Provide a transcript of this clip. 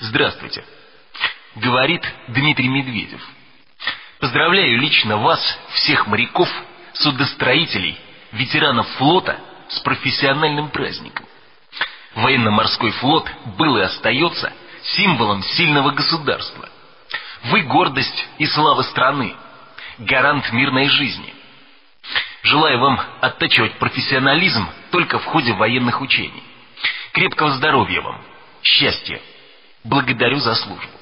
Здравствуйте, говорит Дмитрий Медведев. Поздравляю лично вас, всех моряков, судостроителей, ветеранов флота с профессиональным праздником. Военно-морской флот был и остается символом сильного государства. Вы гордость и слава страны, гарант мирной жизни. Желаю вам оттачивать профессионализм только в ходе военных учений. Крепкого здоровья вам, счастья. Благодарю за службу.